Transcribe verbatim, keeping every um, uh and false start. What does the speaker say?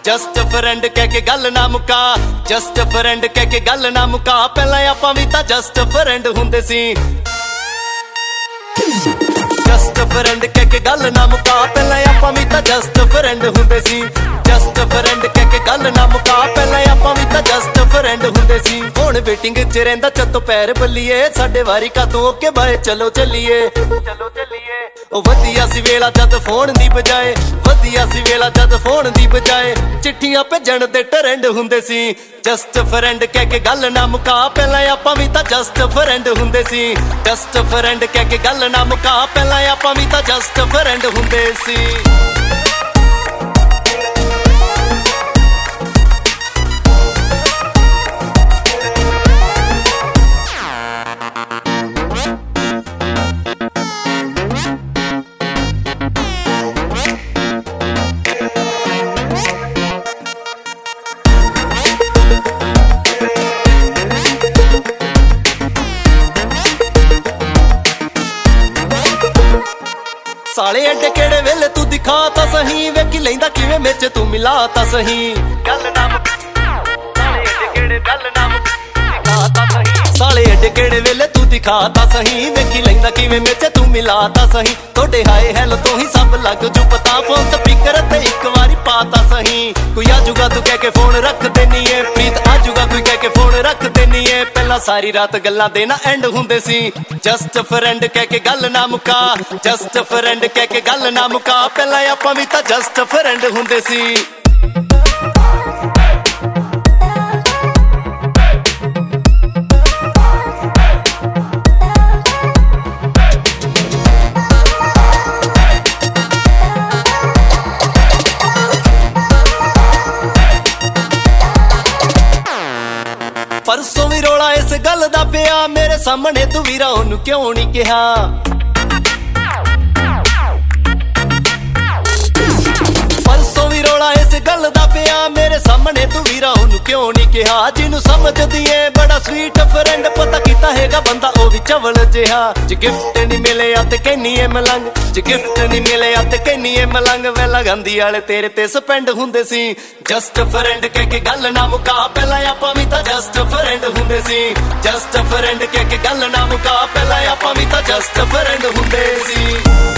Just friend कह के गल ना मुका, जस्ट फ्रेंड कह के गल ना मुका। पहला आपां वी तां जस्ट फ्रेंड हुंदे सी, जस्ट फ्रेंड कह के गल ना मुका। पहला आपां वी तां जस्ट फ्रेंड हुंदे सी, जस्ट फ्रेंड कह के गल ना मुका। पहला आपां वी तां जस्ट फ्रेंड हुंदे सी। हुण वेटिंग च रहिंदा चत्तो पैर बल्लीए, साडे वारी कातों ओके बाय चलो चलिए, चलो चलिए। ओ वधिया सी वेला जद फोन दी बजाए, वधिया सी वेला जद फोन दी बजाए। चिट्ठियां भेजण दे ट्रेंड हुंदे सी, जस्ट फ्रेंड कह के गल ना मुका। पहला आपां वी तां जस्ट फ्रेंड हुंदे सी, जस्ट फ्रेंड कह के गल ना मुका। पहला आपां वी तां जस्ट फ्रेंड हुंदे सी। साले एडे केड़े वेले तू दिखा ता सही, वेखी लैंदा किवें विच तू मिला ता सही। गल ना साले एडे केड़े गल ना दिखा ता सही, साले एडे केड़े वेले तू दिखा ता सही। वेखी लैंदा किवें विच तू मिला ता सही। तोड़े हाय हैलो तो ही सब लग जू पता, फोन स्पीकर ते इक वारी पाता सही। कोई आजूगा तू कह के फोन रख देनी है, प्रीत आजूगा कोई कह के फोन रख देनी है। पहला सारी रात गल्लां दे ना एंड हुंदे सी, जस्ट फ्रेंड कह के गल ना मुका, जस्ट फ्रेंड कह के गल ना मुका। पहला आपां वी तां जस्ट फ्रेंड हुंदे सी। परसों भी रोला इस गल दा पिया, मेरे सामने तू वीरा ओनू क्यों नहीं कहा। परसों भी रोला इस गल दा पिया, मेरे सामने तू वीरा ओनू क्यों नहीं कहा। जिन्नू समझदी है बड़ा स्वीट फ्रेंड, पता कीता हैगा बंदा ओ भी चवल जिहा। जे गिफ्ट नहीं मिले ते कहनी है मलंग, जे गिफ्ट नहीं मिले ते कहनी है मलंग। वेला गांधी वाले तेरे ते स्पेंड हुंदे सी, जस्ट फ्रेंड कह के गल ना मुका। पहला आपां वी तां जस्ट फ्रेंड हुंदे सी, जस्ट फ्रेंड कह के गल ना मुका। पहला आपां वी तां जस्ट फ्रेंड हुंदे सी।